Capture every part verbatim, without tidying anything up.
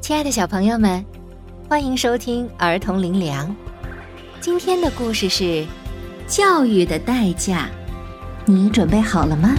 亲爱的小朋友们，欢迎收听儿童灵粮。今天的故事是教育的代价，你准备好了吗？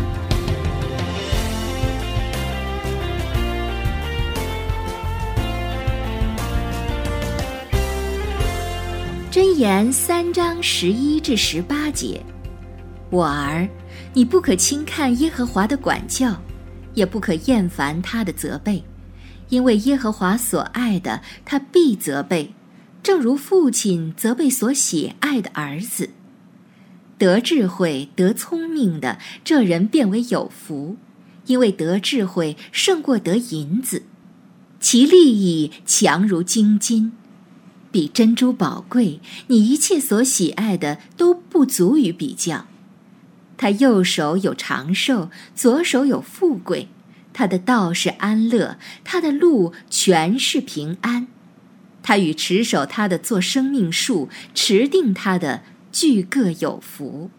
箴言三章十一至十八节，我儿，你不可轻看耶和华的管教，也不可厌烦他的责备，因为耶和华所爱的，他必责备，正如父亲责备所喜爱的儿子。得智慧得聪明的，这人变为有福，因为得智慧胜过得银子，其利益强如精金，比珍珠宝贵，你一切所喜爱的都不足以比较。他右手有长寿，左手有富贵，他的道是安乐，他的路全是平安。他与持守他的做生命树，持定他的俱各有福。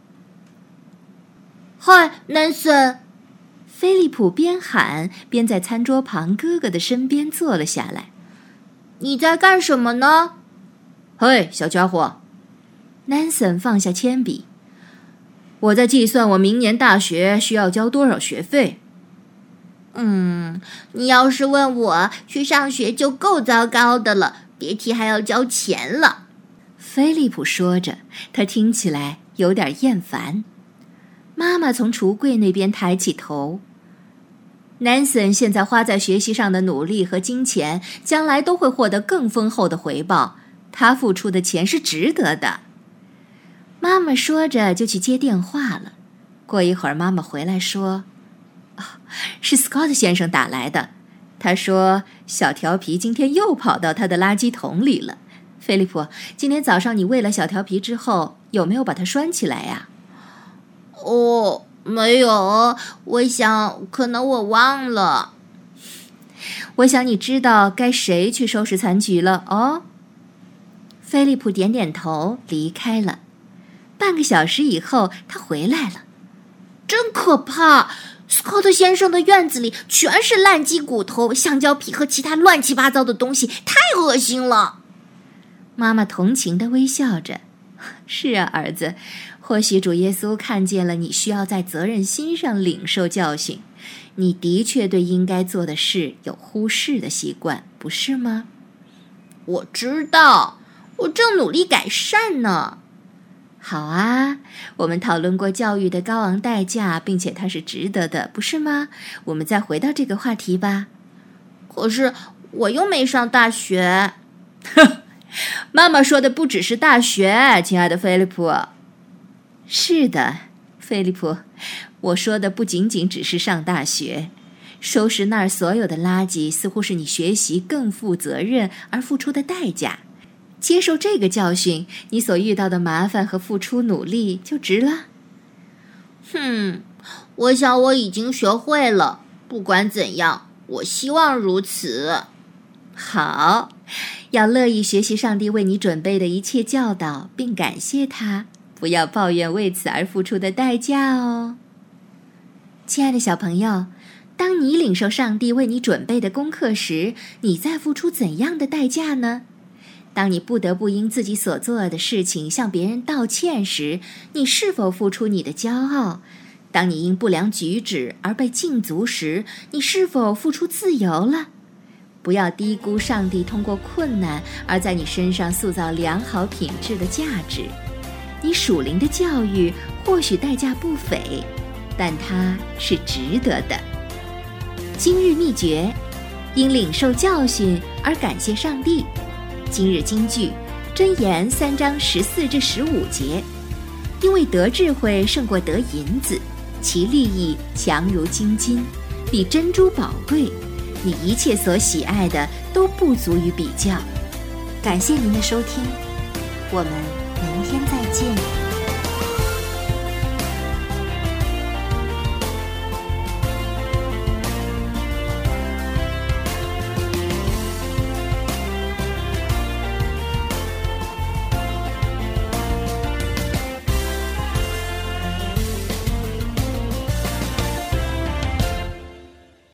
嗨，南森！ 菲利普边喊边在餐桌旁哥哥的身边坐了下来。 你在干什么呢？ 嘿，小家伙！ 南森放下铅笔。 我在计算我明年大学需要交多少学费。 嗯，你要是问我，去上学就够糟糕的了，别提还要交钱了。 菲利普说着，他听起来有点厌烦。妈妈从橱柜那边抬起头。南森现在花在学习上的努力和金钱，将来都会获得更丰厚的回报，他付出的钱是值得的。妈妈说着就去接电话了。过一会儿妈妈回来说，哦，是 Scott 先生打来的，他说小调皮今天又跑到他的垃圾桶里了。菲利普，今天早上你喂了小调皮之后，有没有把它拴起来呀？ 哦，没有，我想可能我忘了。 我想你知道该谁去收拾残局了哦。菲利普点点头离开了。半个小时以后他回来了。 真可怕，斯科特先生的院子里全是烂鸡骨头、橡胶皮和其他乱七八糟的东西，太恶心了。 妈妈同情地微笑着，是啊，儿子，或许主耶稣看见了你需要在责任心上领受教训，你的确对应该做的事有忽视的习惯，不是吗？ 我知道，我正努力改善呢。 好啊，我们讨论过教育的高昂代价，并且它是值得的，不是吗？我们再回到这个话题吧。 可是我又没上大学。 妈妈说的不只是大学，亲爱的菲利普。 是的，菲利普，我说的不仅仅只是上大学。收拾那儿所有的垃圾，似乎是你学习更负责任而付出的代价。接受这个教训，你所遇到的麻烦和付出努力就值了。 哼，我想我已经学会了。不管怎样，我希望如此。 好，要乐意学习上帝为你准备的一切教导，并感谢他，不要抱怨为此而付出的代价哦。亲爱的小朋友，当你领受上帝为你准备的功课时，你在付出怎样的代价呢？当你不得不因自己所做的事情向别人道歉时，你是否付出你的骄傲？当你因不良举止而被禁足时，你是否付出自由了？不要低估上帝通过困难而在你身上塑造良好品质的价值。你属灵的教育或许代价不菲，但它是值得的。今日秘诀：因领受教训而感谢上帝。今日金句，箴言三章十四至十五节，因为得智慧胜过得银子，其利益强如精金，比珍珠宝贵，你一切所喜爱的都不足以比较。感谢您的收听，我们明天再见。